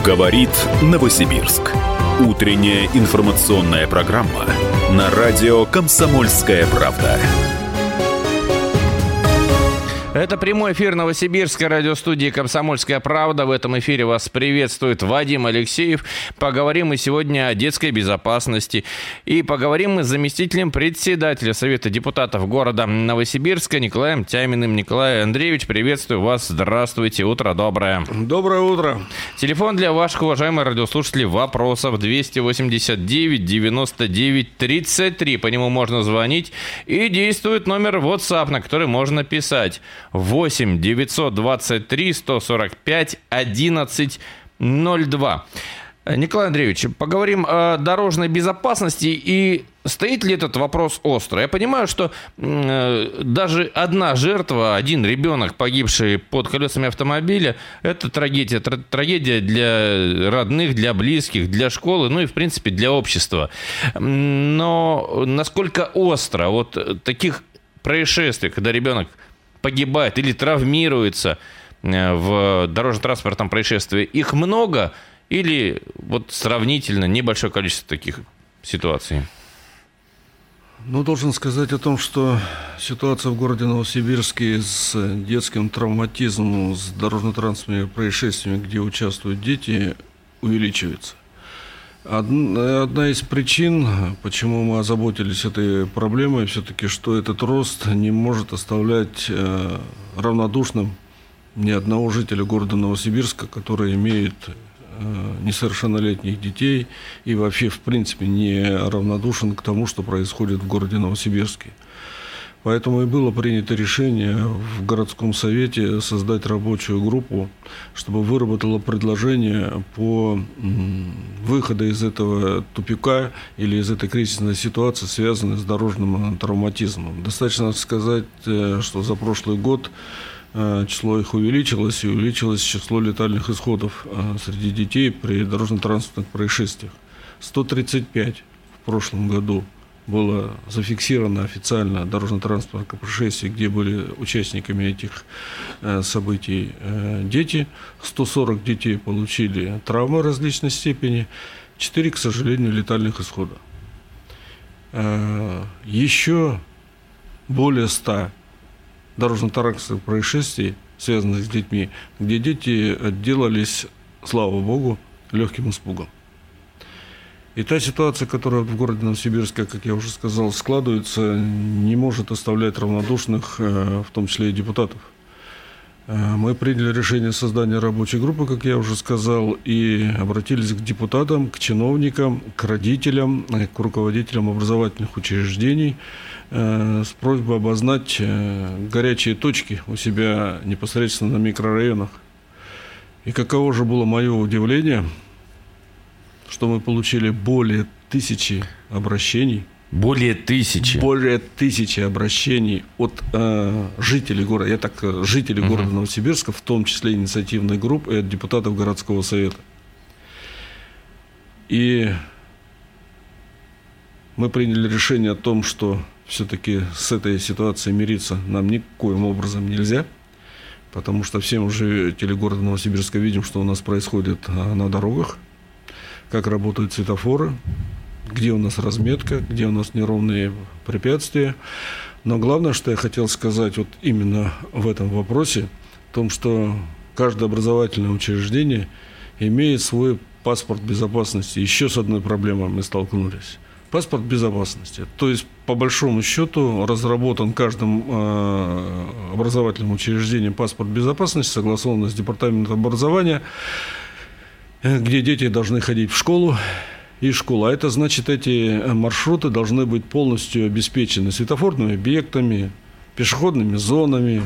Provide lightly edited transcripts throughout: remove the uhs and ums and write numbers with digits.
Говорит Новосибирск. Утренняя информационная программа на радио «Комсомольская правда». Это прямой эфир Новосибирской радиостудии «Комсомольская правда». В этом эфире вас приветствует Вадим Алексеев. Поговорим мы сегодня о детской безопасности. И поговорим мы с заместителем председателя Совета депутатов города Новосибирска Николаем Тяминым. Николай Андреевич, приветствую вас. Здравствуйте. Утро доброе. Доброе утро. Телефон для ваших, уважаемых радиослушателей, вопросов 289 99 33. По нему можно звонить. И действует номер WhatsApp, на который можно писать. 8 923 145 11 02. Николай Андреевич, поговорим о дорожной безопасности. И стоит ли этот вопрос остро? Я понимаю, что даже одна жертва, один ребенок, погибший под колесами автомобиля, это трагедия. Трагедия для родных, для близких, для школы, ну и, в принципе, для общества. Но насколько остро вот таких происшествий, когда ребенок погибает или травмируется в дорожно-транспортном происшествии, их много или вот сравнительно небольшое количество таких ситуаций? Ну, должен сказать о том, что ситуация в городе Новосибирске с детским травматизмом, с дорожно-транспортными происшествиями, где участвуют дети, увеличивается. Одна из причин, почему мы озаботились этой проблемой, все-таки, что этот рост не может оставлять равнодушным ни одного жителя города Новосибирска, который имеет несовершеннолетних детей и вообще, в принципе, не равнодушен к тому, что происходит в городе Новосибирске. Поэтому и было принято решение в городском совете создать рабочую группу, чтобы выработало предложение по выходу из этого тупика или из этой кризисной ситуации, связанной с дорожным травматизмом. Достаточно сказать, что за прошлый год число их увеличилось, и увеличилось число летальных исходов среди детей при дорожно-транспортных происшествиях. 135 в прошлом году было зафиксировано официально дорожно-транспортных происшествий, где были участниками этих событий дети. 140 детей получили травмы различной степени, 4, к сожалению, летальных исхода. Еще более 100 дорожно-транспортных происшествий, связанных с детьми, где дети отделались, слава богу, легким испугом. И та ситуация, которая в городе Новосибирске, как я уже сказал, складывается, не может оставлять равнодушных, в том числе и депутатов. Мы приняли решение создания рабочей группы, как я уже сказал, и обратились к депутатам, к чиновникам, к родителям, к руководителям образовательных учреждений с просьбой обозначить горячие точки у себя непосредственно на микрорайонах. И каково же было мое удивление, что мы получили более 1000 обращений. Более 1000? Более 1000 обращений от жителей города, жителей города Новосибирска, в том числе инициативной группы, и от депутатов городского совета. И мы приняли решение о том, что все-таки с этой ситуацией мириться нам никоим образом нельзя, потому что все мы жители города Новосибирска видим, что у нас происходит на дорогах, как работают светофоры, где у нас разметка, где у нас неровные препятствия. Но главное, что я хотел сказать вот именно в этом вопросе, в том, что каждое образовательное учреждение имеет свой паспорт безопасности. Еще с одной проблемой мы столкнулись. Паспорт безопасности. То есть, по большому счету, разработан каждым образовательным учреждением паспорт безопасности, согласованный с департаментом образования, где дети должны ходить в школу и школа. А это значит, эти маршруты должны быть полностью обеспечены светофорными объектами, пешеходными зонами,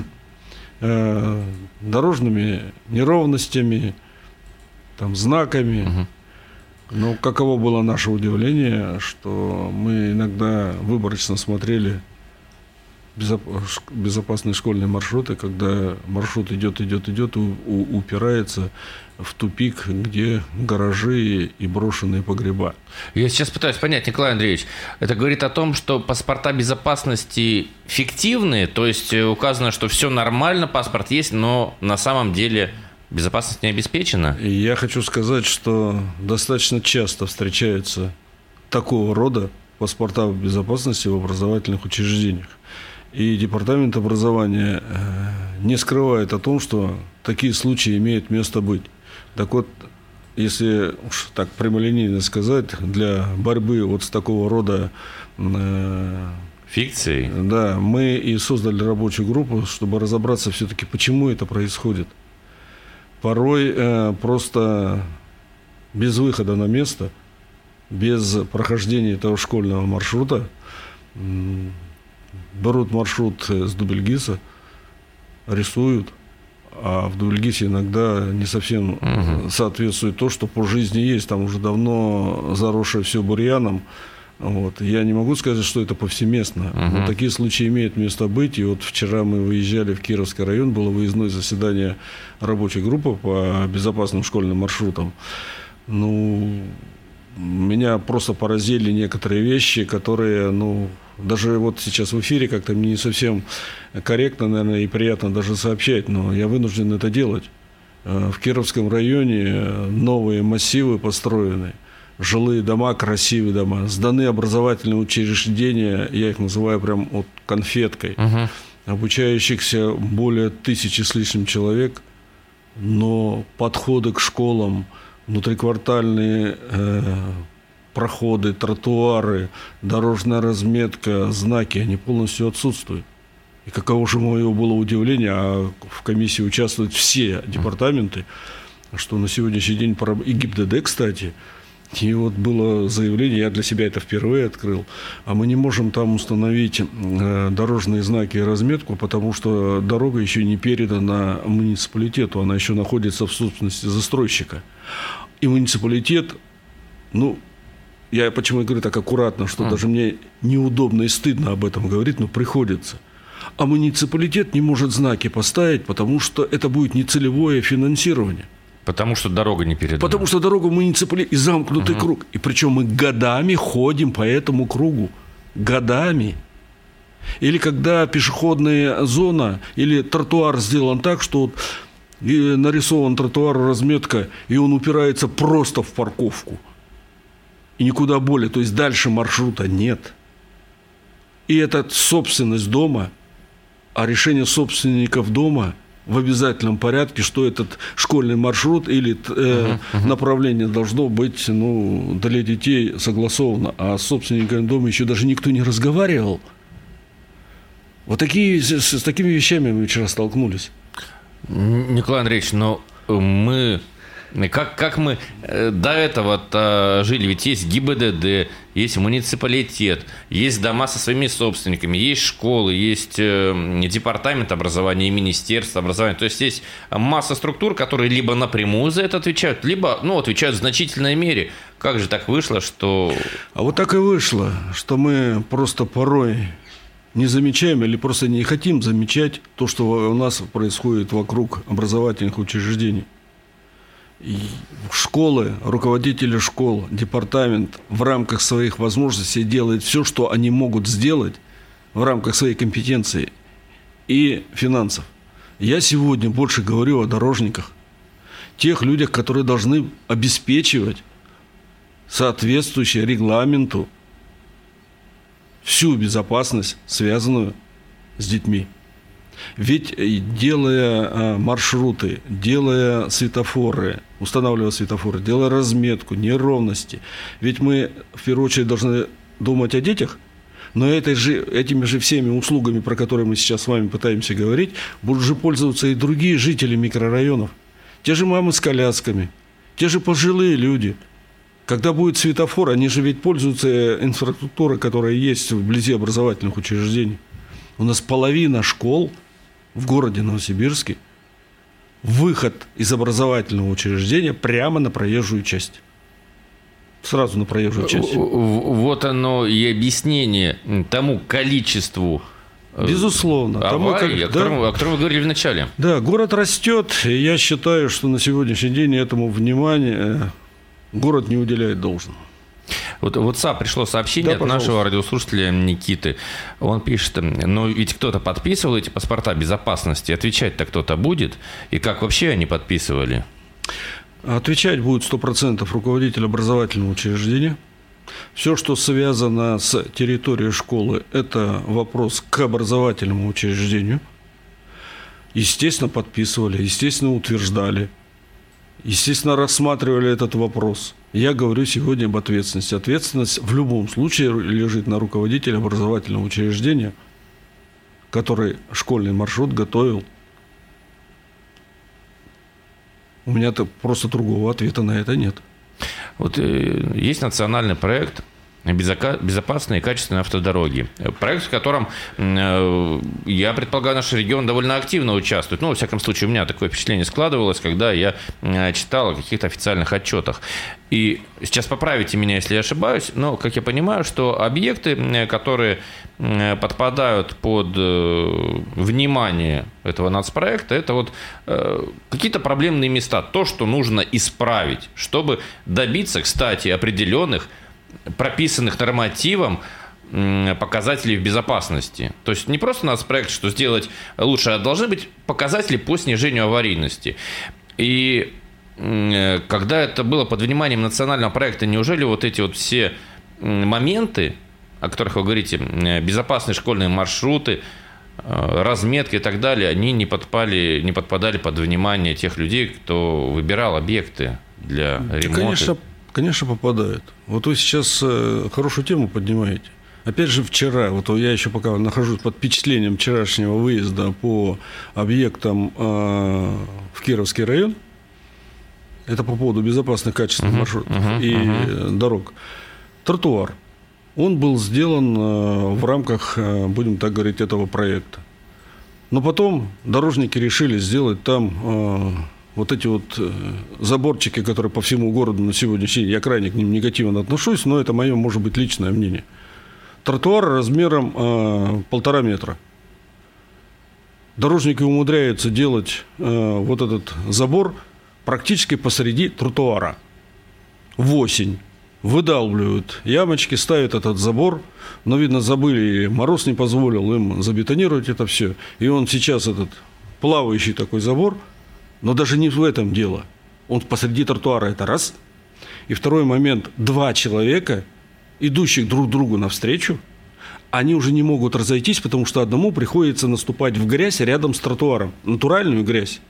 дорожными неровностями, знаками. Но каково было наше удивление, что мы иногда выборочно смотрели безопасные школьные маршруты, когда маршрут идет, упирается в тупик, где гаражи и брошенные погреба. Я сейчас пытаюсь понять, Николай Андреевич, это говорит о том, что паспорта безопасности фиктивные, то есть указано, что все нормально, паспорт есть, но на самом деле безопасность не обеспечена? Я хочу сказать, что достаточно часто встречаются такого рода паспорта безопасности в образовательных учреждениях. И Департамент образования не скрывает о том, что такие случаи имеют место быть. Так вот, если уж так прямолинейно сказать, для борьбы вот с такого рода фикцией, да, мы и создали рабочую группу, чтобы разобраться все-таки, почему это происходит. Порой просто без выхода на место, без прохождения этого школьного маршрута, берут маршрут с Дубельгиса, рисуют, а в Дубельгисе иногда не совсем соответствует то, что по жизни есть. Там уже давно заросшее все бурьяном. Вот. Я не могу сказать, что это повсеместно. Но такие случаи имеют место быть. И вот вчера мы выезжали в Кировский район, было выездное заседание рабочей группы по безопасным школьным маршрутам. Ну, меня просто поразили некоторые вещи, которые, даже вот сейчас в эфире как-то мне не совсем корректно, наверное, и приятно даже сообщать, но я вынужден это делать. В Кировском районе новые массивы построены, жилые дома, красивые дома, сданы образовательные учреждения, я их называю прям вот конфеткой, обучающихся более 1000 с лишним человек, но подходы к школам, внутриквартальные проходы, тротуары, дорожная разметка, знаки, они полностью отсутствуют. И каково же мое было удивление, а в комиссии участвуют все департаменты, что на сегодняшний день, и ГИБДД, кстати, и вот было заявление, я для себя это впервые открыл, а мы не можем там установить дорожные знаки и разметку, потому что дорога еще не передана муниципалитету, она еще находится в собственности застройщика. И муниципалитет, я почему говорю так аккуратно, что даже мне неудобно и стыдно об этом говорить, но приходится. А муниципалитет не может знаки поставить, потому что это будет нецелевое финансирование. Потому что дорога не передана. Потому что дорога муниципалитет и замкнутый круг. И причем мы годами ходим по этому кругу. Годами. Или когда пешеходная зона или тротуар сделан так, что вот и нарисован тротуар, разметка, и он упирается просто в парковку. И никуда более. То есть дальше маршрута нет. И это собственность дома, а решение собственников дома в обязательном порядке, что этот школьный маршрут или направление должно быть для детей согласовано. А с собственниками дома еще даже никто не разговаривал. Вот с такими вещами мы вчера столкнулись. Николай Андреевич, но мы... Как мы до этого жили? Ведь есть ГИБДД, есть муниципалитет, есть дома со своими собственниками, есть школы, есть департамент образования и министерство образования. То есть есть масса структур, которые либо напрямую за это отвечают, либо отвечают в значительной мере. Как же так вышло, что... А вот так и вышло, что мы просто порой не замечаем или просто не хотим замечать то, что у нас происходит вокруг образовательных учреждений. Школы, руководители школ, департамент в рамках своих возможностей делает все, что они могут сделать в рамках своей компетенции и финансов. Я сегодня больше говорю о дорожниках, тех людях, которые должны обеспечивать соответствующую регламенту всю безопасность, связанную с детьми. Ведь делая маршруты, делая светофоры, устанавливая светофоры, делая разметку, неровности, ведь мы в первую очередь должны думать о детях, но этими же всеми услугами, про которые мы сейчас с вами пытаемся говорить, будут же пользоваться и другие жители микрорайонов. Те же мамы с колясками, те же пожилые люди. Когда будет светофор, они же ведь пользуются инфраструктурой, которая есть вблизи образовательных учреждений. У нас половина школ в городе Новосибирске, выход из образовательного учреждения прямо на проезжую часть. Сразу на проезжую часть. Вот оно и объяснение тому количеству безусловно. Аварий, о котором вы говорили в начале. Да, город растет, и я считаю, что на сегодняшний день этому внимания город не уделяет должного. Вот в WhatsApp пришло сообщение от нашего радиослушателя Никиты. Он пишет, ну ведь кто-то подписывал эти паспорта безопасности, отвечать-то кто-то будет? И как вообще они подписывали? Отвечать будет 100% руководитель образовательного учреждения. Все, что связано с территорией школы, это вопрос к образовательному учреждению. Естественно, подписывали, естественно, утверждали, естественно, рассматривали этот вопрос. Я говорю сегодня об ответственности. Ответственность в любом случае лежит на руководителе образовательного учреждения, который школьный маршрут готовил. У меня-то просто другого ответа на это нет. Вот есть национальный проект «Безопасные и качественные автодороги». Проект, в котором, я предполагаю, наш регион довольно активно участвует. Ну, во всяком случае, у меня такое впечатление складывалось, когда я читал о каких-то официальных отчетах. И сейчас поправите меня, если я ошибаюсь, но, как я понимаю, что объекты, которые подпадают под внимание этого нацпроекта, это вот какие-то проблемные места, то, что нужно исправить, чтобы добиться, кстати, определенных прописанных нормативом показателей в безопасности. То есть не просто нацпроект, что сделать лучше, а должны быть показатели по снижению аварийности. И когда это было под вниманием национального проекта, неужели вот эти вот все моменты, о которых вы говорите, безопасные школьные маршруты, разметки и так далее, они не подпадали под внимание тех людей, кто выбирал объекты для ремонта? Конечно, попадают. Вот вы сейчас хорошую тему поднимаете. Опять же, вчера, вот я еще пока нахожусь под впечатлением вчерашнего выезда по объектам в Кировский район, это по поводу безопасных, качественных маршрутов и дорог. Тротуар. Он был сделан в рамках, будем так говорить, этого проекта. Но потом дорожники решили сделать там вот эти вот заборчики, которые по всему городу на сегодняшний день, я крайне к ним негативно отношусь, но это мое, может быть, личное мнение. Тротуар размером 1,5 метра. Дорожники умудряются делать вот этот забор практически посреди тротуара. В осень выдалбливают ямочки, ставят этот забор, но, видно, забыли, мороз не позволил им забетонировать это все. И он сейчас, этот плавающий такой забор, но даже не в этом дело. Он посреди тротуара, это раз. И второй момент, 2 человека, идущих друг другу навстречу, они уже не могут разойтись, потому что одному приходится наступать в грязь рядом с тротуаром. Натуральную грязь.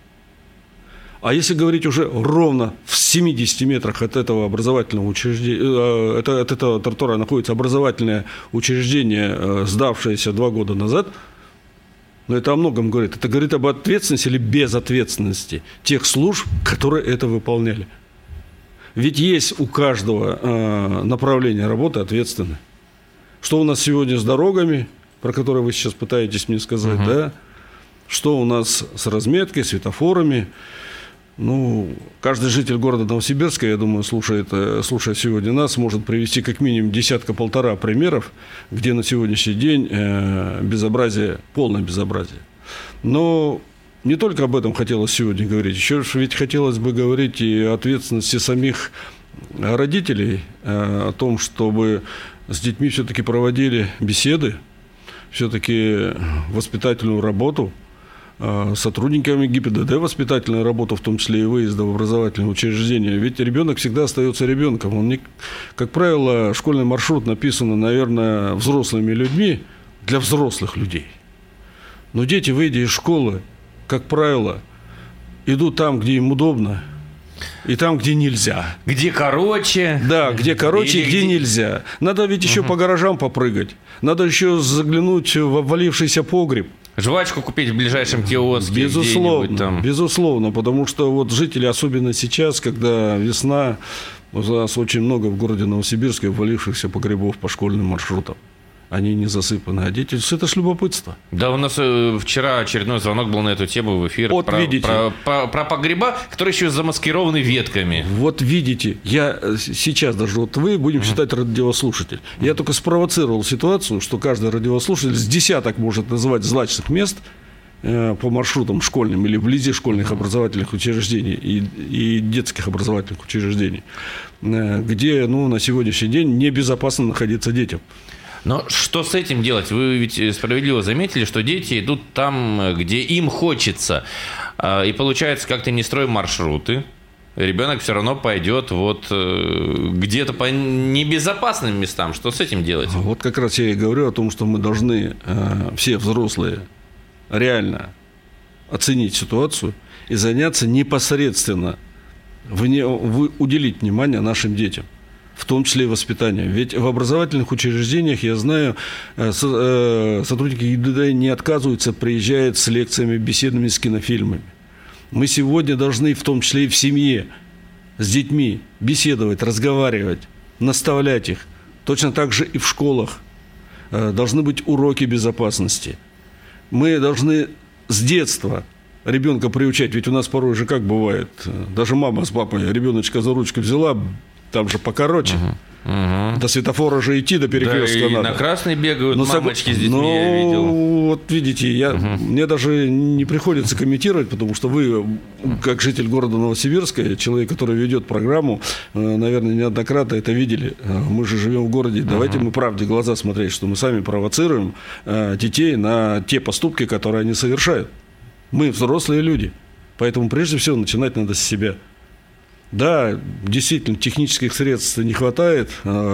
А если говорить уже ровно в 70 метрах от этого образовательного учреждения, от этого тротуара находится образовательное учреждение, сдавшееся 2 года назад, но это о многом говорит. Это говорит об ответственности или безответственности тех служб, которые это выполняли. Ведь есть у каждого направления работы ответственны. Что у нас сегодня с дорогами, про которые вы сейчас пытаетесь мне сказать, да? Что у нас с разметкой, светофорами. Ну, каждый житель города Новосибирска, я думаю, слушая сегодня нас, может привести как минимум 10-1,5 примеров, где на сегодняшний день безобразие, полное безобразие. Но не только об этом хотелось сегодня говорить, еще ведь хотелось бы говорить и о ответственности самих родителей, о том, чтобы с детьми все-таки проводили беседы, все-таки воспитательную работу, сотрудниками ГИБДД воспитательную работу, в том числе и выезда в образовательное учреждение. Ведь ребенок всегда остается ребенком. Он не, как правило, школьный маршрут написан, наверное, взрослыми людьми для взрослых людей. Но дети, выйдя из школы, как правило, идут там, где им удобно, и там, где нельзя. Где короче. Да, где короче, где нельзя. Надо ведь еще по гаражам попрыгать. Надо еще заглянуть в обвалившийся погреб. Жвачку купить в ближайшем киоске. Безусловно, там. Безусловно, потому что вот жители, особенно сейчас, когда весна, у нас очень много в городе Новосибирске обвалившихся погребов по школьным маршрутам. Они не засыпаны, а дети, это ж любопытство. Да, у нас вчера очередной звонок был на эту тему в эфир. Вот про погреба, которые еще замаскированы ветками. Вот видите, я сейчас даже, вот вы будем считать радиослушатель. Я только спровоцировал ситуацию, что каждый радиослушатель с десяток может называть злачных мест, по маршрутам школьным или вблизи школьных образовательных учреждений и детских образовательных учреждений, где на сегодняшний день небезопасно находиться детям. Но что с этим делать? Вы ведь справедливо заметили, что дети идут там, где им хочется. И получается, как-то не строим маршруты. Ребенок все равно пойдет где-то по небезопасным местам. Что с этим делать? Вот как раз я и говорю о том, что мы должны все взрослые реально оценить ситуацию и заняться непосредственно, уделить внимание нашим детям. В том числе и воспитание. Ведь в образовательных учреждениях, я знаю, сотрудники ГИБДД не отказываются, приезжают с лекциями, беседами, с кинофильмами. Мы сегодня должны, в том числе и в семье, с детьми беседовать, разговаривать, наставлять их. Точно так же и в школах. Должны быть уроки безопасности. Мы должны с детства ребенка приучать. Ведь у нас порой же как бывает, даже мама с папой ребеночка за ручку взяла, там же покороче. До светофора же идти, до перекрестка да, и надо. на красный бегают мамочки с детьми, я видел. Вот видите, мне даже не приходится комментировать, потому что вы, как житель города Новосибирска, человек, который ведет программу, наверное, неоднократно это видели. Мы же живем в городе. Давайте мы правде в глаза смотреть, что мы сами провоцируем детей на те поступки, которые они совершают. Мы взрослые люди. Поэтому прежде всего начинать надо с себя. Да, действительно, технических средств не хватает,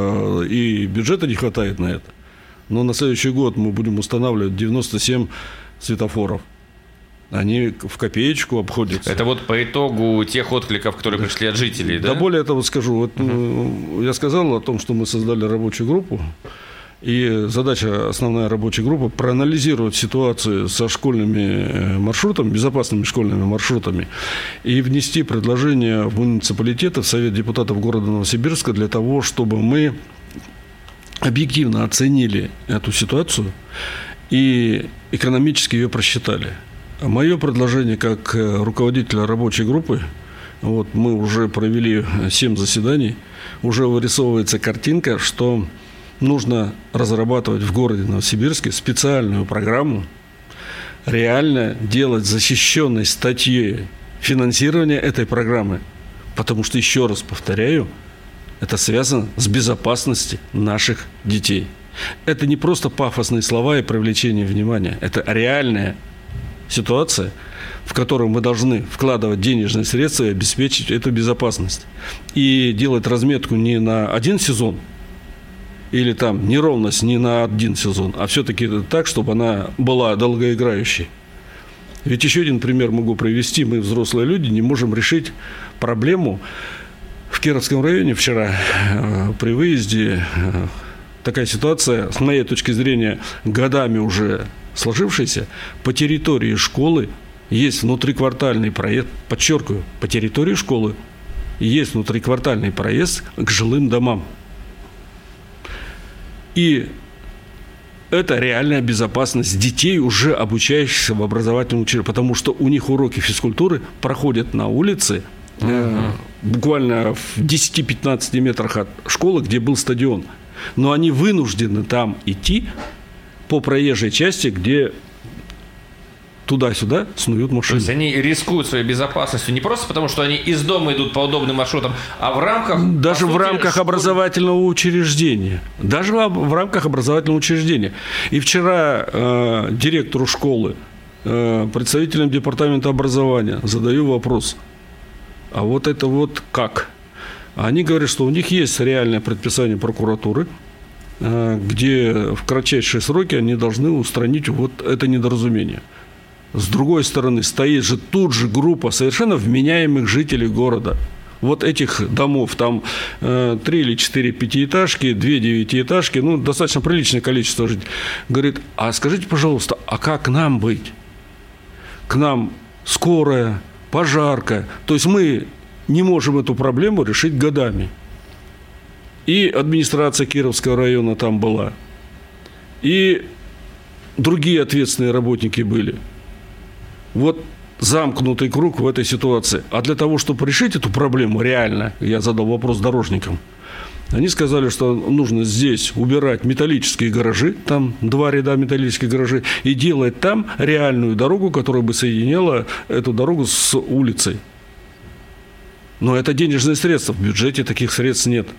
и бюджета не хватает на это. Но на следующий год мы будем устанавливать 97 светофоров. Они в копеечку обходятся. Это вот по итогу тех откликов, которые пришли от жителей, да? Да, более того скажу. Я сказал о том, что мы создали рабочую группу. И задача, основная рабочей группы, проанализировать ситуацию со школьными маршрутами, безопасными школьными маршрутами, и внести предложение в муниципалитеты, в Совет депутатов города Новосибирска, для того, чтобы мы объективно оценили эту ситуацию и экономически ее просчитали. Мое предложение как руководителя рабочей группы, мы уже провели 7 заседаний, уже вырисовывается картинка, что нужно разрабатывать в городе Новосибирске специальную программу, реально делать защищенной статьей финансирование этой программы. Потому что, еще раз повторяю, это связано с безопасностью наших детей. Это не просто пафосные слова и привлечение внимания. Это реальная ситуация, в которой мы должны вкладывать денежные средства и обеспечить эту безопасность. И делать разметку не на один сезон, или там неровность не на один сезон, а все-таки так, чтобы она была долгоиграющей. Ведь еще один пример могу привести. Мы, взрослые люди, не можем решить проблему. В Кировском районе вчера при выезде такая ситуация, с моей точки зрения, годами уже сложившаяся. По территории школы есть внутриквартальный проезд, подчеркиваю, по территории школы есть внутриквартальный проезд к жилым домам. И это реальная безопасность детей, уже обучающихся в образовательном учреждении, потому что у них уроки физкультуры проходят на улице, буквально в 10-15 метрах от школы, где был стадион. Но они вынуждены там идти по проезжей части, где туда-сюда снуют машины. То есть они рискуют своей безопасностью не просто потому, что они из дома идут по удобным маршрутам, а в рамках... Даже в рамках образовательного учреждения. Даже в рамках образовательного учреждения. И вчера директору школы, представителям департамента образования задаю вопрос. А вот это вот как? Они говорят, что у них есть реальное предписание прокуратуры, где в кратчайшие сроки они должны устранить вот это недоразумение. С другой стороны, стоит же тут же группа совершенно вменяемых жителей города. Вот этих домов, там 3 или 4 пятиэтажки, 2 девятиэтажки, достаточно приличное количество жителей. Говорит, а скажите, пожалуйста, а как нам быть? К нам скорая, пожарка. То есть мы не можем эту проблему решить годами. И администрация Кировского района там была, и другие ответственные работники были. Вот замкнутый круг в этой ситуации. А для того, чтобы решить эту проблему реально, я задал вопрос дорожникам, Они сказали, что нужно здесь убирать металлические гаражи, там 2 ряда металлических гаражей, и делать там реальную дорогу, которая бы соединяла эту дорогу с улицей. Но это денежные средства, в бюджете таких средств нет.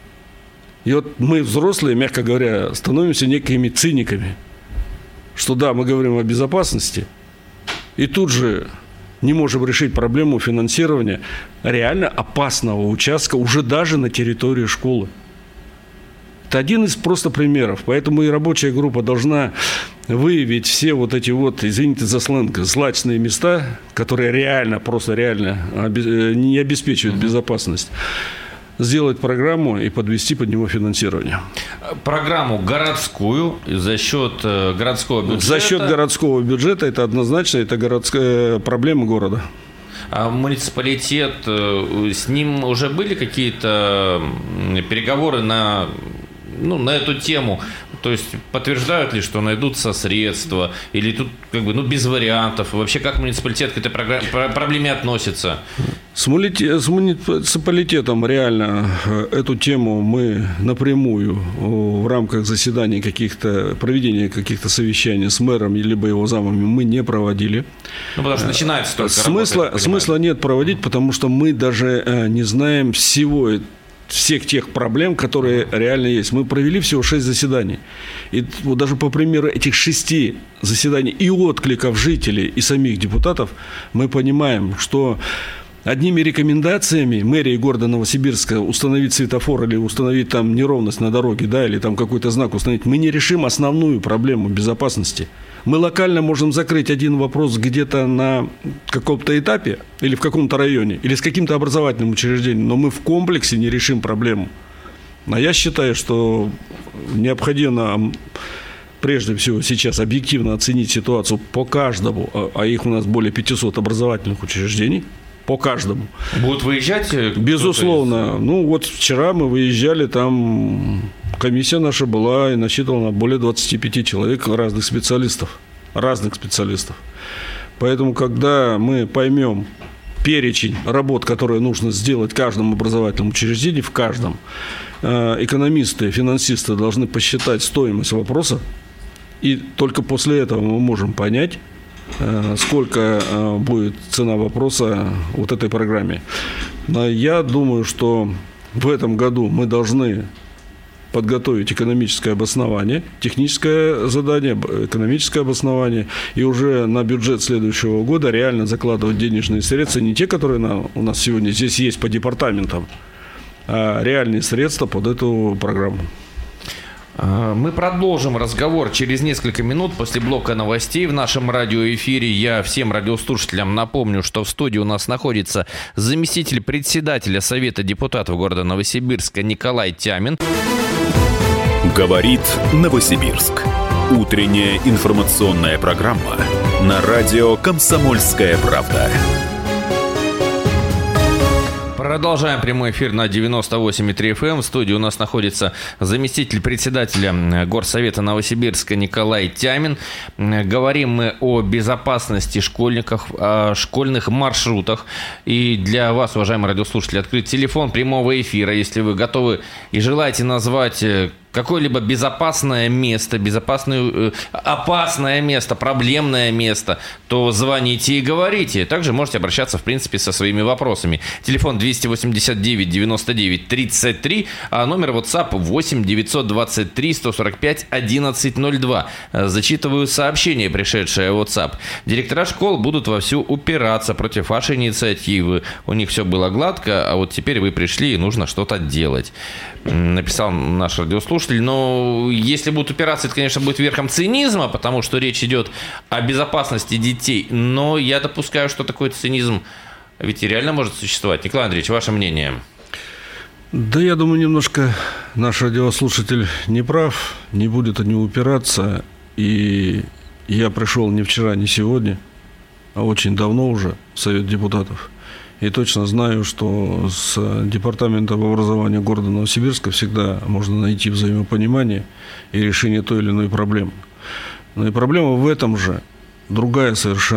И вот мы, взрослые, мягко говоря, становимся некими циниками, что да, мы говорим о безопасности, и тут же не можем решить проблему финансирования реально опасного участка уже даже на территории школы. Это один из просто примеров. Поэтому и рабочая группа должна выявить все вот эти вот, извините за сленг, злачные места, которые реально, просто реально не обеспечивают безопасность. Сделать программу и подвести под него финансирование. Программу городскую за счет городского бюджета? За счет городского бюджета, это однозначно, это городская проблема города. А муниципалитет, с ним уже были какие-то переговоры на эту тему? То есть подтверждают ли, что найдутся средства? Или тут без вариантов? Вообще, как муниципалитет к этой проблеме относится? С муниципалитетом реально эту тему мы напрямую в рамках заседаний проведения каких-то совещаний с мэром либо его замами мы не проводили. Потому что начинается только смысла нет проводить, потому что мы даже не знаем всех тех проблем, которые реально есть. Мы провели всего 6 заседаний. И вот даже по примеру этих 6 заседаний и откликов жителей, и самих депутатов, мы понимаем, что одними рекомендациями мэрии города Новосибирска установить светофор или установить там неровность на дороге, да, или там какой-то знак установить, мы не решим основную проблему безопасности. Мы локально можем закрыть один вопрос где-то на каком-то этапе или в каком-то районе, или с каким-то образовательным учреждением, но мы в комплексе не решим проблему. А я считаю, что необходимо прежде всего сейчас объективно оценить ситуацию по каждому, а их у нас более 500 образовательных учреждений, по каждому. Будут выезжать? Безусловно. Вот вчера мы выезжали, там комиссия наша была и насчитывала более 25 человек, разных специалистов. Поэтому, когда мы поймем перечень работ, которые нужно сделать в каждом образовательном учреждении, в каждом, экономисты, финансисты должны посчитать стоимость вопроса, и только после этого мы можем понять, сколько будет цена вопроса вот этой программе. Но я думаю, что в этом году мы должны подготовить экономическое обоснование, техническое задание, экономическое обоснование, и уже на бюджет следующего года реально закладывать денежные средства, не те, которые у нас сегодня здесь есть по департаментам, а реальные средства под эту программу. Мы продолжим разговор через несколько минут после блока новостей в нашем радиоэфире. Я всем радиослушателям напомню, что в студии у нас находится заместитель председателя Совета депутатов города Новосибирска Николай Тямин. Говорит Новосибирск. Утренняя информационная программа на радио «Комсомольская правда». Продолжаем прямой эфир на 98,3 FM. В студии у нас находится заместитель председателя Горсовета Новосибирска Николай Тямин. Говорим мы о безопасности школьников, о школьных маршрутах. И для вас, уважаемые радиослушатели, открыт телефон прямого эфира. Если вы готовы и желаете назвать какое-либо безопасное место, опасное место, проблемное место, то звоните и говорите. Также можете обращаться, в принципе, со своими вопросами. Телефон 289 99 33, а номер WhatsApp 8 923 145 1102. Зачитываю сообщение, пришедшее в WhatsApp. Директора школ будут вовсю упираться против вашей инициативы. У них все было гладко, а вот теперь вы пришли и нужно что-то делать. Написал наш радиослушатель. Но если будут упираться, это, конечно, будет верхом цинизма, потому что речь идет о безопасности детей. Но я допускаю, что такой цинизм ведь и реально может существовать. Николай Андреевич, ваше мнение? Да, я думаю, немножко наш радиослушатель не прав, не будет они упираться. И я пришел не вчера, не сегодня, а очень давно уже в Совет депутатов. И точно знаю, что с департаментом образования города Новосибирска всегда можно найти взаимопонимание и решение той или иной проблемы. Но и проблема в этом же другая совершенно.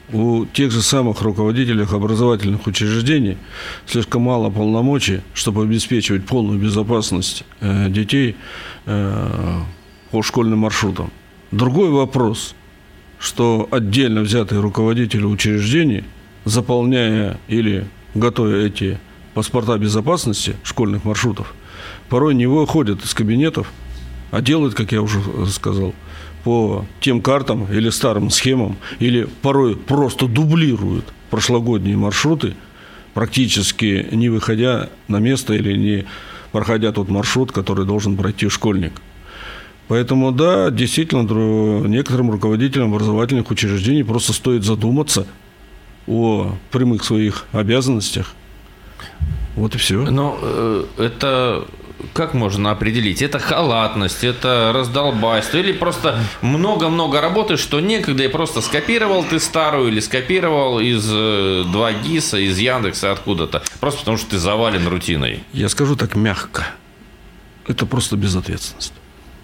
у тех же самых руководителей образовательных учреждений слишком мало полномочий, чтобы обеспечивать полную безопасность детей по школьным маршрутам. Другой вопрос, что отдельно взятые руководители учреждений, заполняя или готовя эти паспорта безопасности школьных маршрутов, порой не выходят из кабинетов, а делают, как я уже сказал, по тем картам или старым схемам, или порой просто дублируют прошлогодние маршруты, практически не выходя на место или не проходя тот маршрут, который должен пройти школьник. Поэтому, да, действительно, некоторым руководителям образовательных учреждений просто стоит задуматься о прямых своих обязанностях. Вот и все. Но это как можно определить? Это халатность, это раздолбайство или просто много-много работы, что некогда и просто скопировал ты старую или скопировал из 2GIS, из Яндекса, откуда-то, просто потому что ты завален рутиной? Я скажу так мягко. Это просто безответственность.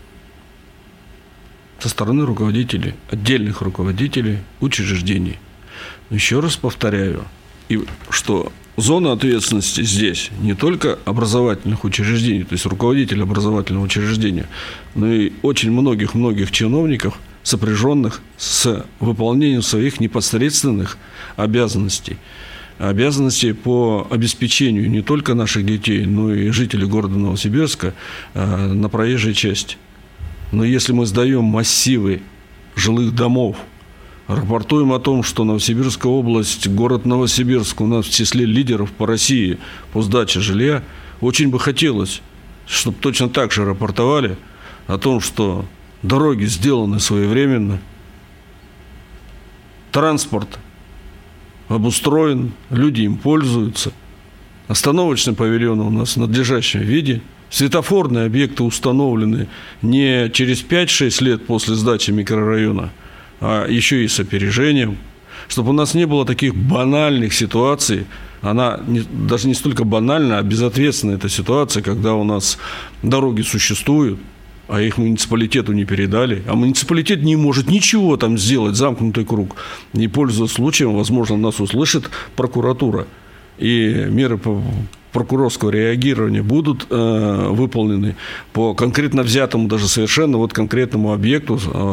Со стороны руководителей, отдельных руководителей учреждений. Еще раз повторяю, что зона ответственности здесь не только образовательных учреждений, то есть руководитель образовательного учреждения, но и очень многих чиновников, сопряженных с выполнением своих непосредственных обязанностей. Обязанностей по обеспечению не только наших детей, но и жителей города Новосибирска на проезжей части. Но если мы сдаем массивы жилых домов, рапортуем о том, что Новосибирская область, город Новосибирск у нас в числе лидеров по России по сдаче жилья, очень бы хотелось, чтобы точно так же рапортовали о том, что дороги сделаны своевременно, транспорт обустроен, люди им пользуются, остановочные павильоны у нас в надлежащем виде, светофорные объекты установлены не через 5-6 лет после сдачи микрорайона, а еще и с опережением, чтобы у нас не было таких банальных ситуаций. Она даже не столько банальна, а безответственная эта ситуация, когда у нас дороги существуют, а их муниципалитету не передали, а муниципалитет не может ничего там сделать, замкнутый круг. И, пользуясь случаем, возможно, нас услышит прокуратура, и меры по прокурорского реагирования будут выполнены по конкретно взятому, даже совершенно конкретному объекту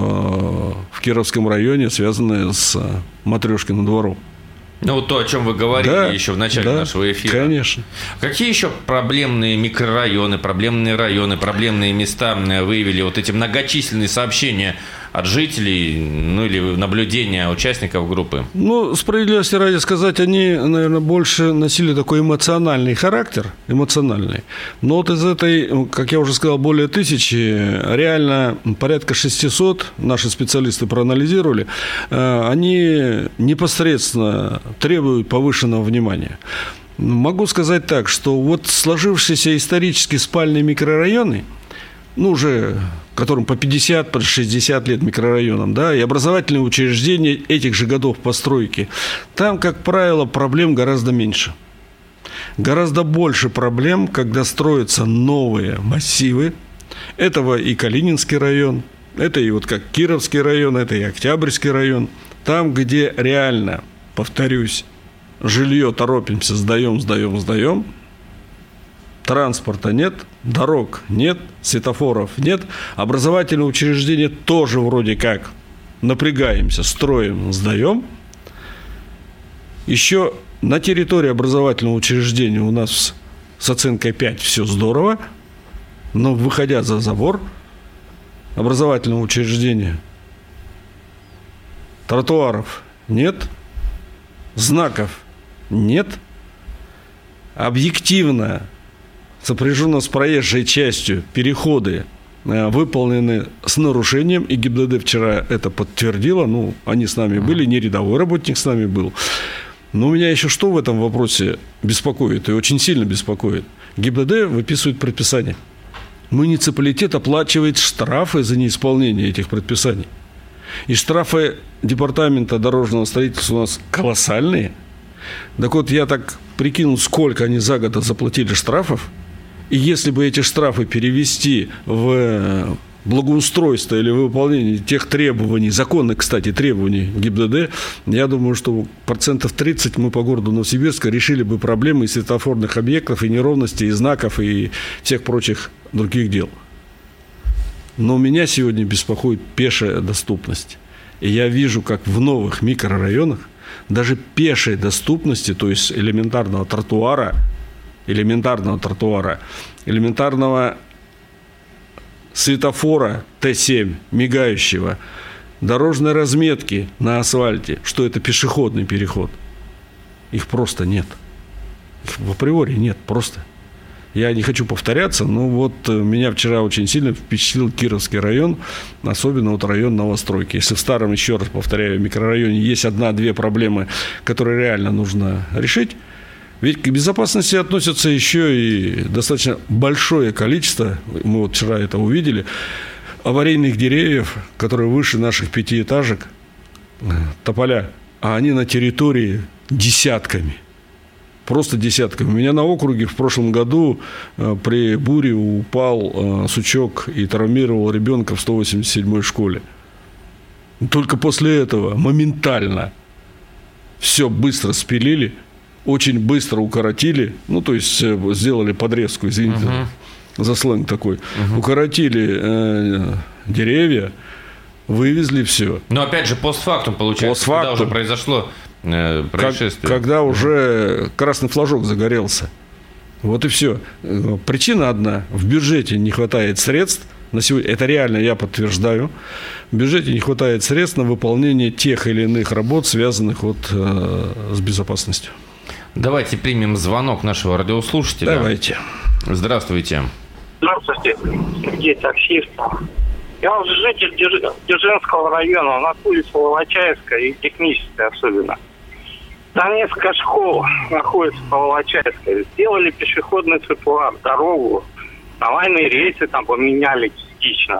в Кировском районе, связанное с Матрешкиным двором. Ну, вот то, о чем вы говорили еще в начале нашего эфира. Конечно. Какие еще проблемные микрорайоны, проблемные районы, проблемные места выявили вот эти многочисленные сообщения от жителей, ну или наблюдения участников группы? Ну, справедливости ради сказать, они, наверное, больше носили такой эмоциональный характер, эмоциональный. Но вот из этой, как я уже сказал, более 1000, реально порядка 600, наши специалисты проанализировали, они непосредственно требуют повышенного внимания. Могу сказать так, что вот сложившиеся исторически спальные микрорайоны, ну, уже которым по 50, по 60 лет микрорайонам, да, и образовательные учреждения этих же годов постройки, там, как правило, проблем гораздо меньше. Гораздо больше проблем, когда строятся новые массивы. Это и Калининский район, это и вот как Кировский район, это и Октябрьский район. Там, где реально, повторюсь, жилье торопимся, сдаем, транспорта нет, дорог нет, светофоров нет, образовательные учреждения тоже вроде как напрягаемся, строим, сдаем. Еще на территории образовательного учреждения у нас с оценкой 5 все здорово, но выходя за забор образовательного учреждения, тротуаров нет, знаков нет, объективно сопряженно с проезжей частью переходы выполнены с нарушением, и ГИБДД вчера это подтвердило, ну, они с нами были, не рядовой работник с нами был. Но меня еще что в этом вопросе беспокоит, и очень сильно беспокоит? ГИБДД выписывает предписания. Муниципалитет оплачивает штрафы за неисполнение этих предписаний. И штрафы Департамента дорожного строительства у нас колоссальные. Так вот, я так прикинул, сколько они за год заплатили штрафов. И если бы эти штрафы перевести в благоустройства или выполнения тех требований, законных, кстати, требований ГИБДД, я думаю, что 30% мы по городу Новосибирска решили бы проблемы и светофорных объектов, и неровностей, и знаков, и всех прочих других дел. Но меня сегодня беспокоит пешая доступность. И я вижу, как в новых микрорайонах даже пешей доступности, то есть элементарного тротуара, элементарного светофора Т7, мигающего, дорожной разметки на асфальте, что это пешеходный переход. Их просто нет. Их в априори нет просто. Я не хочу повторяться, но вот меня вчера очень сильно впечатлил Кировский район, особенно вот район новостройки. Если в старом, еще раз повторяю, микрорайоне есть 1-2 проблемы, которые реально нужно решить, ведь к безопасности относятся еще и достаточно большое количество, мы вот вчера это увидели, аварийных деревьев, которые выше наших 5-этажек, тополя, а они на территории десятками. Просто десятками. У меня на округе в прошлом году при буре упал сучок и травмировал ребенка в 187-й школе. Только после этого моментально все быстро спилили, очень быстро укоротили, ну, то есть сделали подрезку, извините, за сленг такой, укоротили деревья, вывезли все. Но опять же, постфактум, получается, когда уже произошло происшествие. Когда уже красный флажок загорелся. Вот и все. Причина одна. В бюджете не хватает средств. На сегодня, это реально я подтверждаю. В бюджете не хватает средств на выполнение тех или иных работ, связанных вот, с безопасностью. Давайте примем звонок нашего радиослушателя. Давайте. Здравствуйте. Здравствуйте, Сергей, таксист. Я житель Дзержинского района, на улице Волочаевская и Техническая особенно. Там несколько школ находится по Волочаевской. Сделали пешеходный тротуар, дорогу, трамвайные рельсы там поменяли частично.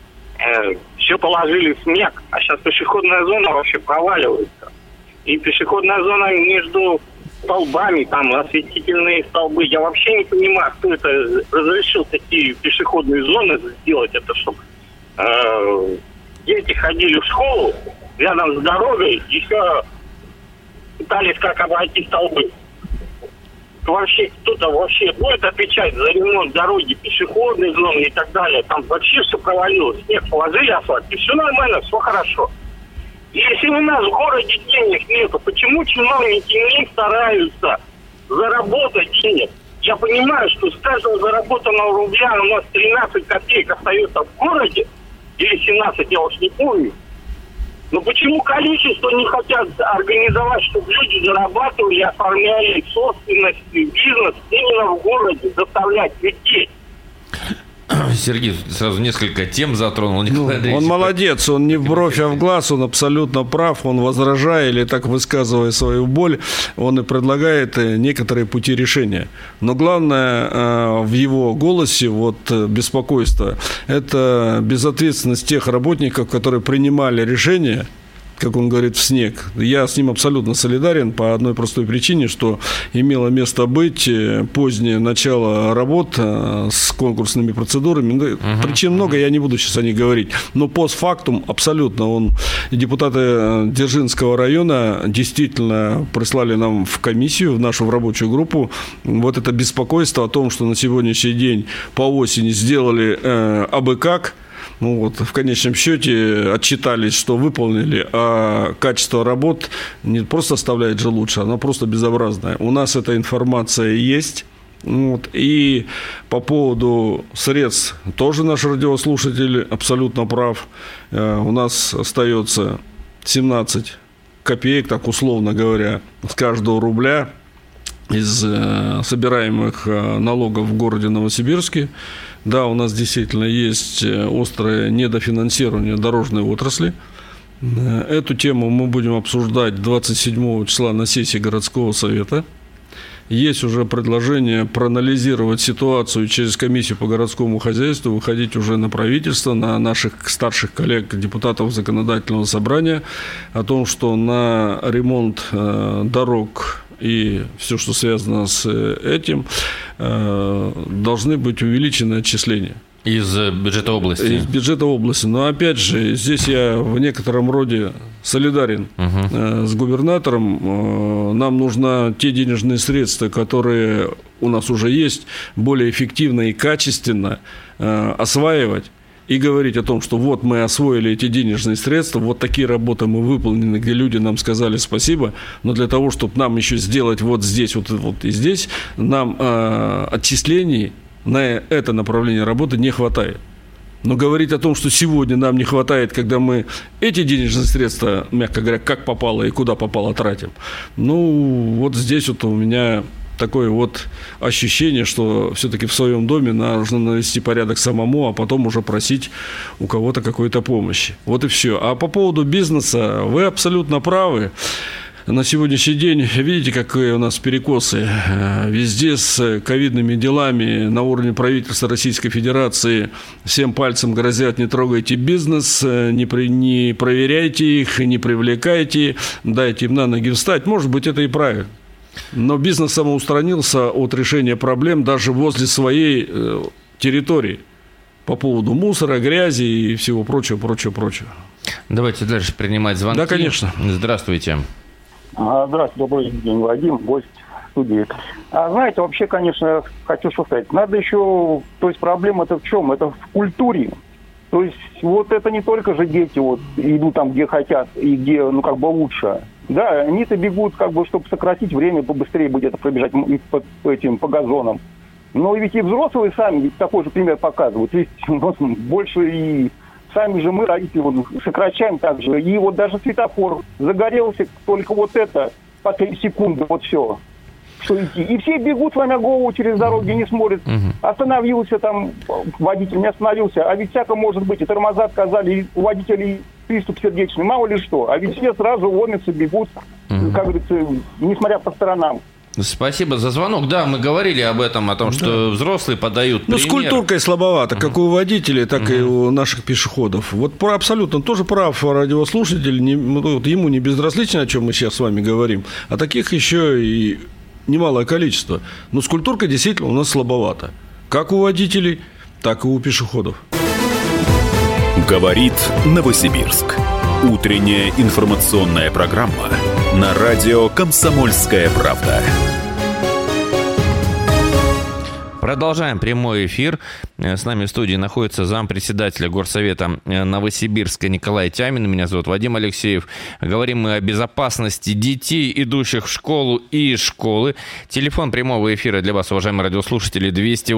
Все положили в снег, а сейчас пешеходная зона вообще проваливается. И пешеходная зона между столбами, там осветительные столбы. Я вообще не понимаю, кто это разрешил такие пешеходные зоны сделать. Это чтобы дети ходили в школу рядом с дорогой и все пытались как обойти столбы. Вообще кто-то вообще будет отвечать за ремонт дороги, пешеходной зоны и так далее. Там вообще все провалилось. Снег положили, асфальт, и все нормально, все хорошо. Если у нас в городе денег нету, почему чиновники не стараются заработать денег? Я понимаю, что с каждого заработанного рубля у нас 13 копеек остается в городе, или 17, я уж не помню. Но почему количество не хотят организовать, чтобы люди зарабатывали, оформляли собственность, бизнес именно в городе, заставлять людей? Сергей сразу несколько тем затронул. Он молодец, он не в бровь, а в глаз, он абсолютно прав, он возражая или так высказывая свою боль, он и предлагает некоторые пути решения. Но главное в его голосе, вот беспокойство, это безответственность тех работников, которые принимали решения, как он говорит, в снег. Я с ним абсолютно солидарен по одной простой причине, что имело место быть позднее начало работ с конкурсными процедурами. Причин много, я не буду сейчас о них говорить. Но постфактум абсолютно депутаты Дзержинского района действительно прислали нам в комиссию, в нашу рабочую группу, вот это беспокойство о том, что на сегодняшний день по осени сделали абы как. Ну вот, в конечном счете отчитались, что выполнили, а качество работ не просто оставляет же лучше, оно просто безобразное. У нас эта информация есть. Вот, и по поводу средств тоже наш радиослушатель абсолютно прав. У нас остается 17 копеек, так условно говоря, с каждого рубля из собираемых налогов в городе Новосибирске. Да, у нас действительно есть острое недофинансирование дорожной отрасли. Эту тему мы будем обсуждать 27 числа на сессии городского совета. Есть уже предложение проанализировать ситуацию через комиссию по городскому хозяйству, выходить уже на правительство, на наших старших коллег, депутатов законодательного собрания, о том, что на ремонт дорог и все, что связано с этим, должны быть увеличены отчисления. Из бюджета области. Из бюджета области. Но опять же, здесь я в некотором роде солидарен с губернатором. Нам нужно те денежные средства, которые у нас уже есть, более эффективно и качественно осваивать. И говорить о том, что вот мы освоили эти денежные средства, вот такие работы мы выполнены, где люди нам сказали спасибо, но для того, чтобы нам еще сделать вот здесь, вот и здесь, нам отчислений на это направление работы не хватает. Но говорить о том, что сегодня нам не хватает, когда мы эти денежные средства, мягко говоря, как попало и куда попало тратим, ну, вот здесь вот у меня такое вот ощущение, что все-таки в своем доме нужно навести порядок самому, а потом уже просить у кого-то какой-то помощи. Вот и все. А по поводу бизнеса, вы абсолютно правы. На сегодняшний день, видите, какие у нас перекосы везде с ковидными делами на уровне правительства Российской Федерации. Всем пальцем грозят: не трогайте бизнес, не проверяйте их, не привлекайте, дайте им на ноги встать. Может быть, это и правильно. Но бизнес самоустранился от решения проблем даже возле своей территории по поводу мусора, грязи и всего прочего. Давайте дальше принимать звонки. Да, конечно. Здравствуйте. Здравствуйте, добрый день, Вадим, гость студии. Знаете, вообще, конечно, хочу что сказать. Надо еще, то есть проблема-то в чем? Это в культуре. То есть вот это не только же дети вот идут там, где хотят и где, ну, как бы лучше. Да, они-то бегут, как бы, чтобы сократить время, побыстрее будет это пробежать по газонам. Но ведь и взрослые сами ведь такой же пример показывают. Ведь больше и сами же мы, родители, вот, сокращаем так же. И вот даже светофор загорелся, только вот это, по 3 секунды, вот все. Что идти. И все бегут, сломя голову через дороги, не смотрят. Остановился там, водитель не остановился. А ведь всяко может быть. И тормоза отказали, и у водителей приступ сердечный. Мало ли что. А ведь все сразу ломятся, бегут, как говорится, несмотря по сторонам. Спасибо за звонок. Да, мы говорили об этом, о том, что взрослые подают пример. Ну, с культуркой слабовато, как у водителей, так и у наших пешеходов. Вот абсолютно тоже прав радиослушатель. Ему не безразлично, о чем мы сейчас с вами говорим. А таких еще и немалое количество. Но с культуркой действительно у нас слабовато. Как у водителей, так и у пешеходов. Говорит Новосибирск. Утренняя информационная программа на радио «Комсомольская правда». Продолжаем прямой эфир. С нами в студии находится зампредседателя Горсовета Новосибирска Николай Тямин. Меня зовут Вадим Алексеев. Говорим мы о безопасности детей, идущих в школу и из школы. Телефон прямого эфира для вас, уважаемые радиослушатели,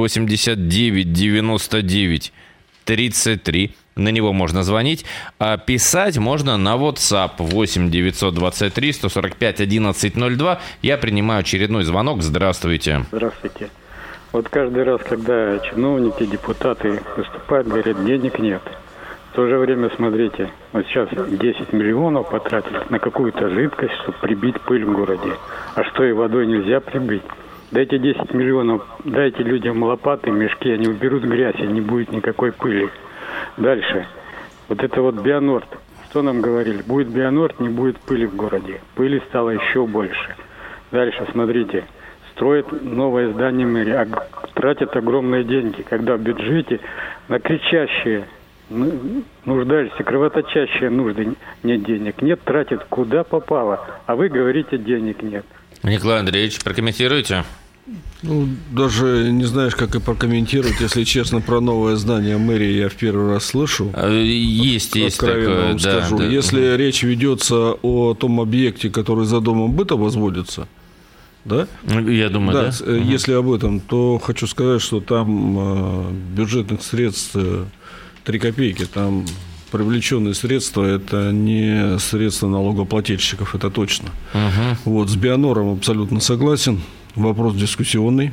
289 99 33. На него можно звонить, а писать можно на WhatsApp 8 923 145 1102. Я принимаю очередной звонок. Здравствуйте. Здравствуйте. Вот каждый раз, когда чиновники, депутаты выступают, говорят, денег нет. В то же время, смотрите, вот сейчас 10 миллионов потратили на какую-то жидкость, чтобы прибить пыль в городе. А что, и водой нельзя прибить? Дайте 10 миллионов, дайте людям лопаты, мешки, они уберут грязь, и не будет никакой пыли. Дальше. Вот это вот Бионорд. Что нам говорили? Будет Бионорд, не будет пыли в городе. Пыли стало еще больше. Дальше, смотрите. Строят новое здание мэрии, тратят огромные деньги, когда в бюджете на кричащие, нуждающиеся, кровоточащие нужды нет денег. Нет, тратят куда попало. А вы говорите, денег нет. Николай Андреевич, прокомментируйте. Ну, даже не знаешь, как и прокомментировать, если честно, про новое здание мэрии я в первый раз слышу. Есть такое, вам скажу. Да. Если речь ведется о том объекте, который за домом быта возводится, да? Я думаю, да. Если об этом, то хочу сказать, что там бюджетных средств 3 копейки, там привлеченные средства, это не средства налогоплательщиков, это точно. Вот, с Бионором абсолютно согласен. Вопрос дискуссионный.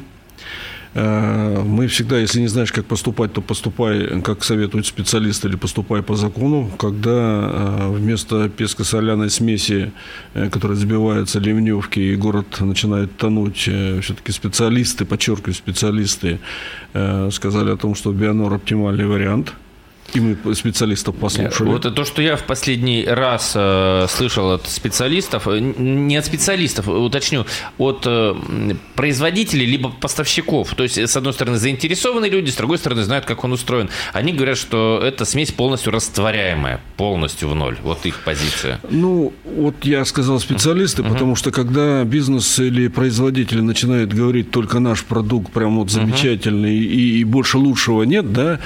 Мы всегда, если не знаешь, как поступать, то поступай, как советуют специалисты, или поступай по закону. Когда вместо песко-соляной смеси, которая забивается ливневки, и город начинает тонуть, все-таки специалисты, подчеркиваю, специалисты, сказали о том, что Бионор оптимальный вариант. И мы специалистов послушали. Вот то, что я в последний раз слышал от специалистов, не от специалистов, уточню, от производителей либо поставщиков. То есть, с одной стороны, заинтересованные люди, с другой стороны, знают, как он устроен. Они говорят, что эта смесь полностью растворяемая, полностью в ноль. Вот их позиция. Ну, вот я сказал специалисты, потому что когда бизнес или производители начинают говорить, только наш продукт прям вот замечательный и больше лучшего нет, да,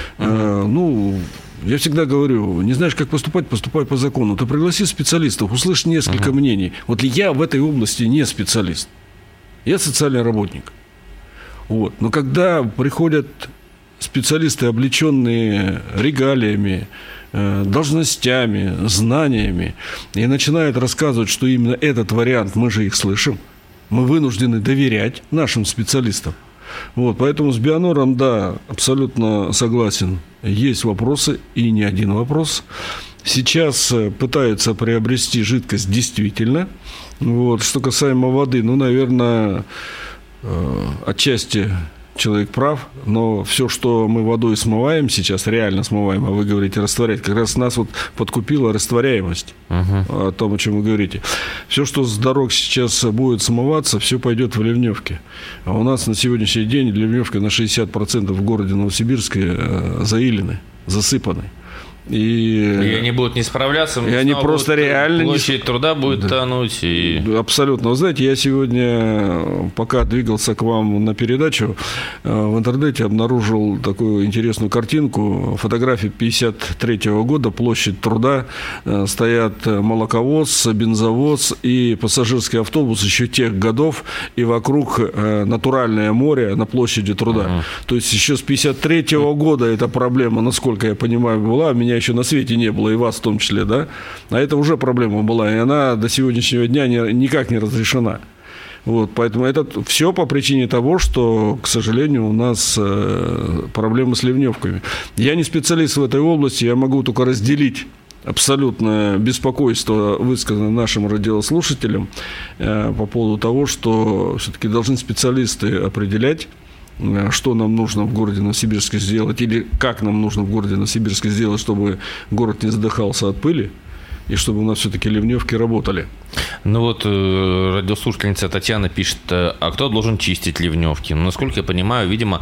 я всегда говорю, не знаешь, как поступать, поступай по закону. Ты пригласи специалистов, услышь несколько мнений. Вот я в этой области не специалист. Я социальный работник. Вот. Но когда приходят специалисты, облеченные регалиями, должностями, знаниями, и начинают рассказывать, что именно этот вариант, мы же их слышим, мы вынуждены доверять нашим специалистам. Вот, поэтому с Бионором, да, абсолютно согласен. Есть вопросы, и не один вопрос. Сейчас пытаются приобрести жидкость действительно. Вот, что касаемо воды, наверное, отчасти человек прав, но все, что мы водой смываем сейчас, реально смываем, а вы говорите растворять, как раз нас вот подкупила растворяемость, о том, о чем вы говорите. Все, что с дорог сейчас будет смываться, все пойдет в ливневки. А у нас на сегодняшний день ливневка на 60% в городе Новосибирске заилены, засыпаны. И они будут не справляться, и они просто реально площадь труда будет тонуть. Абсолютно. Вы знаете, я сегодня, пока двигался к вам на передачу, в интернете обнаружил такую интересную картинку. Фотографии 1953 года, площадь труда, стоят молоковоз, бензовоз и пассажирский автобус еще тех годов, и вокруг натуральное море на площади труда. То есть еще с 1953 года эта проблема, насколько я понимаю, была. Меня еще на свете не было, и вас в том числе, да? А это уже проблема была, и она до сегодняшнего дня никак не разрешена. Вот, поэтому это все по причине того, что, к сожалению, у нас проблемы с ливневками. Я не специалист в этой области, я могу только разделить абсолютное беспокойство, высказанное нашим радиослушателям, по поводу того, что все-таки должны специалисты определять, что нам нужно в городе Новосибирске сделать, или как нам нужно в городе Новосибирске сделать, чтобы город не задыхался от пыли, и чтобы у нас все-таки ливневки работали. Ну вот радиослушательница Татьяна пишет, а кто должен чистить ливневки? Насколько я понимаю, видимо,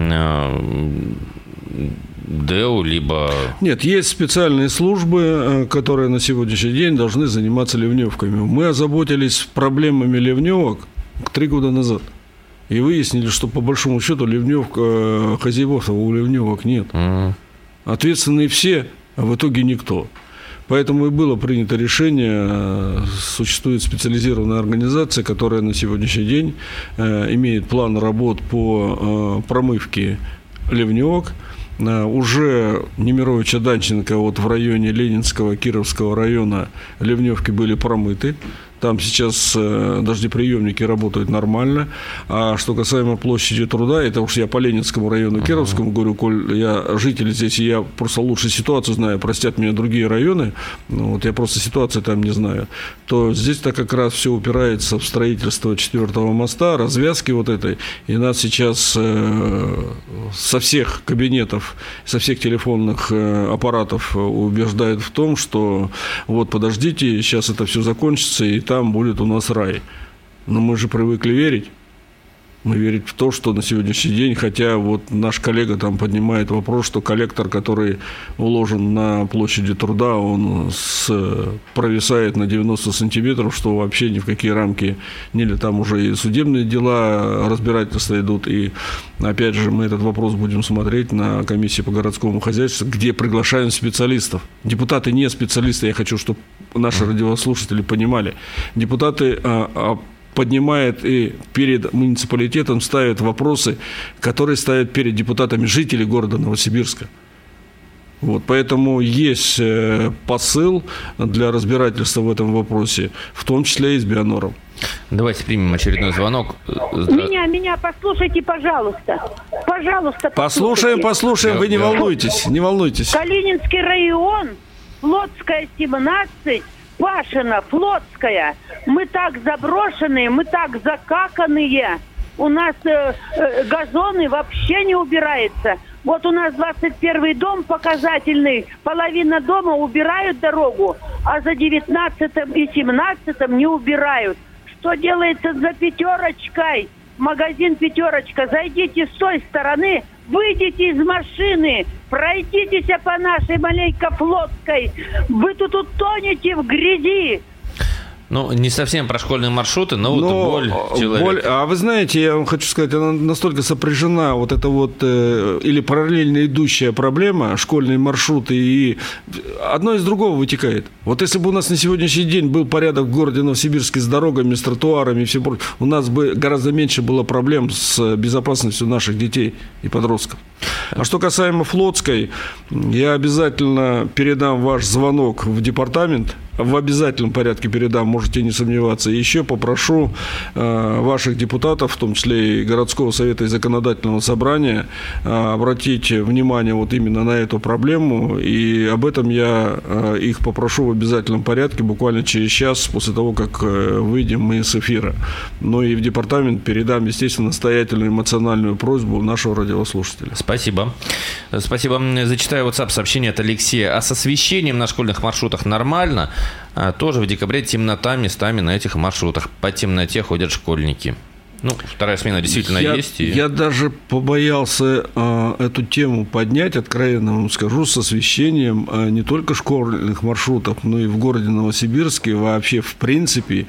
ДЭУ, либо... Нет, есть специальные службы, которые на сегодняшний день должны заниматься ливневками. Мы озаботились проблемами ливневок 3 года назад. И выяснили, что по большому счету ливневка, хозяев у ливневок нет. Ответственные все, а в итоге никто. Поэтому и было принято решение, существует специализированная организация, которая на сегодняшний день имеет план работ по промывке ливневок. Уже Немировича Данченко вот в районе Ленинского, Кировского района ливневки были промыты. Там сейчас дождеприемники работают нормально. А что касаемо площади труда, это уж я по Ленинскому району, Кировскому говорю, коль я житель здесь, и я просто лучше ситуацию знаю, простят меня другие районы, вот я просто ситуацию там не знаю, то здесь-то как раз все упирается в строительство 4-го моста, развязки вот этой. И нас сейчас со всех кабинетов, со всех телефонных аппаратов убеждают в том, что вот подождите, сейчас это все закончится, и там будет у нас рай. Но мы же привыкли верить. Мы верим в то, что на сегодняшний день, хотя вот наш коллега там поднимает вопрос, что коллектор, который уложен на площади труда, он провисает на 90 сантиметров, что вообще ни в какие рамки не ли, там уже и судебные дела, разбирательства идут. И опять же мы этот вопрос будем смотреть на комиссии по городскому хозяйству, где приглашаем специалистов. Депутаты не специалисты, я хочу, чтобы наши радиослушатели понимали. Депутаты поднимает и перед муниципалитетом ставят вопросы, которые ставят перед депутатами жители города Новосибирска. Вот, поэтому есть посыл для разбирательства в этом вопросе, в том числе и с Бионором. Давайте примем очередной звонок. Меня послушайте, пожалуйста. Пожалуйста, послушаем, вы не волнуйтесь. Калининский район, Флотская, 17, Пашина, Флотская. Мы так заброшенные, мы так закаканные. у нас газоны вообще не убираются. Вот у нас 21-й дом показательный, половина дома убирают дорогу, а за 19-м и 17-м не убирают. Что делается за пятерочкой? Магазин «Пятерочка». Зайдите с той стороны, выйдите из машины, пройдитесь по нашей маленькой Флотской. Вы тут утонете в грязи. Ну, не совсем про школьные маршруты, но вот боль человека. А вы знаете, я вам хочу сказать, она настолько сопряжена, вот эта вот, или параллельно идущая проблема, школьные маршруты, и одно из другого вытекает. Вот если бы у нас на сегодняшний день был порядок в городе Новосибирске с дорогами, с тротуарами и все прочее, у нас бы гораздо меньше было проблем с безопасностью наших детей и подростков. А что касаемо Флотской, я обязательно передам ваш звонок в департамент, в обязательном порядке передам, можете не сомневаться. И еще попрошу ваших депутатов, в том числе и городского совета и законодательного собрания, обратить внимание вот именно на эту проблему. И об этом я их попрошу в обязательном порядке буквально через час после того, как выйдем мы с эфира. Ну и в департамент передам, естественно, настоятельную эмоциональную просьбу нашего радиослушателя. Спасибо. Спасибо. Зачитаю WhatsApp-сообщение от Алексея. А с освещением на школьных маршрутах нормально? Тоже в декабре темнота местами на этих маршрутах. По темноте ходят школьники. Ну, вторая смена действительно есть. Я даже побоялся эту тему поднять, откровенно вам скажу, с освещением не только школьных маршрутов, но и в городе Новосибирске вообще в принципе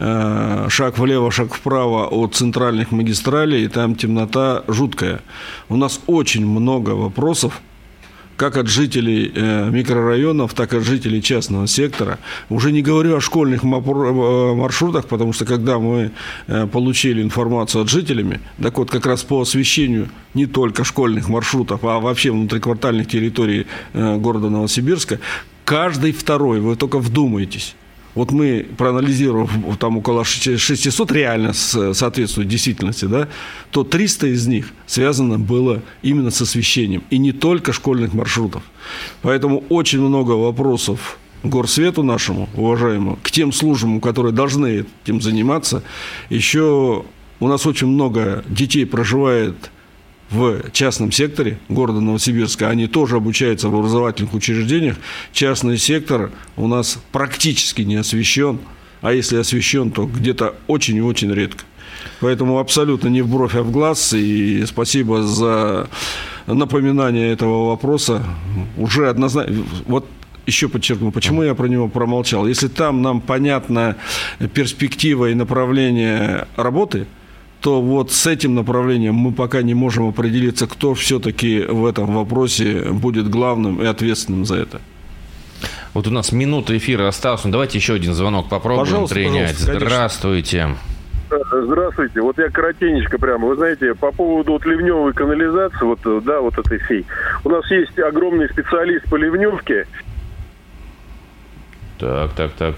шаг влево, шаг вправо от центральных магистралей, там темнота жуткая. У нас очень много вопросов, как от жителей микрорайонов, так и от жителей частного сектора. Уже не говорю о школьных маршрутах, потому что когда мы получили информацию от жителей, так вот как раз по освещению не только школьных маршрутов, а вообще внутриквартальных территорий города Новосибирска, каждый второй, вы только вдумайтесь. Вот мы, проанализировав там около 600 реально соответствует действительности, да, то 300 из них связано было именно с освещением. И не только школьных маршрутов. Поэтому очень много вопросов горсвету нашему, уважаемому, к тем службам, которые должны этим заниматься. Еще у нас очень много детей проживает в частном секторе города Новосибирска, они тоже обучаются в образовательных учреждениях. Частный сектор у нас практически не освещен, а если освещен, то где-то очень и очень редко. Поэтому абсолютно не в бровь, а в глаз. И спасибо за напоминание этого вопроса. Уже однозначно... Вот еще подчеркну, почему я про него промолчал. Если там нам понятна перспектива и направление работы, то вот с этим направлением мы пока не можем определиться, кто все-таки в этом вопросе будет главным и ответственным за это. Вот у нас минута эфира осталась. Ну, давайте еще один звонок попробуем принять. Здравствуйте. Здравствуйте. Вот я коротенечко прямо. Вы знаете, по поводу вот ливневой канализации, вот, да, вот этой всей. У нас есть огромный специалист по ливневке. Так.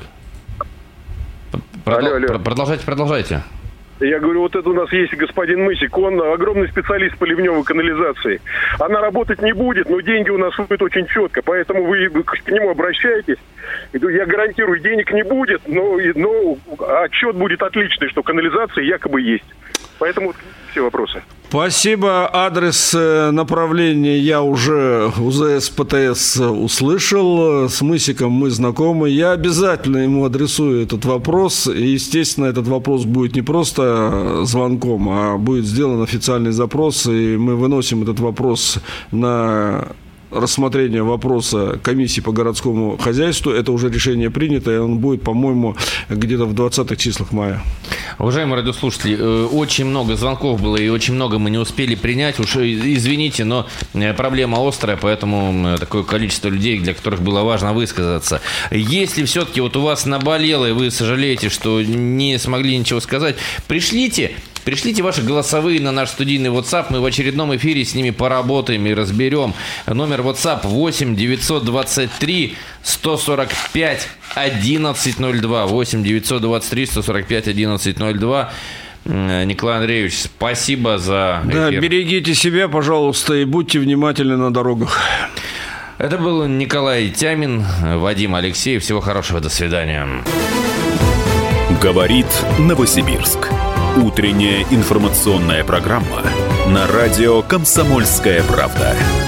Алло. Продолжайте. Я говорю, вот это у нас есть господин Мысик, он огромный специалист по ливневой канализации. Она работать не будет, но деньги у нас будут очень четко, поэтому вы к нему обращаетесь. Я гарантирую, денег не будет, но отчет будет отличный, что канализация якобы есть. Поэтому вот все вопросы. Спасибо. Адрес направления я уже УЗС ПТС услышал. С Мысиком мы знакомы. Я обязательно ему адресую этот вопрос. И, естественно, этот вопрос будет не просто звонком, а будет сделан официальный запрос. И мы выносим этот вопрос на рассмотрение вопроса комиссии по городскому хозяйству. Это уже решение принято, и он будет, по-моему, где-то в 20-х числах мая. Уважаемые радиослушатели, очень много звонков было, и очень много мы не успели принять. Уж извините, но проблема острая, поэтому такое количество людей, для которых было важно высказаться. Если все-таки вот у вас наболело, и вы сожалеете, что не смогли ничего сказать, пришлите ваши голосовые на наш студийный WhatsApp. Мы в очередном эфире с ними поработаем и разберем. Номер WhatsApp 8 923 145 1102. 8 923 145 1102. Николай Андреевич, спасибо за эфир. Да, берегите себя, пожалуйста, и будьте внимательны на дорогах. Это был Николай Тямин, Вадим Алексеев. Всего хорошего, до свидания. Говорит Новосибирск. Утренняя информационная программа на радио «Комсомольская правда».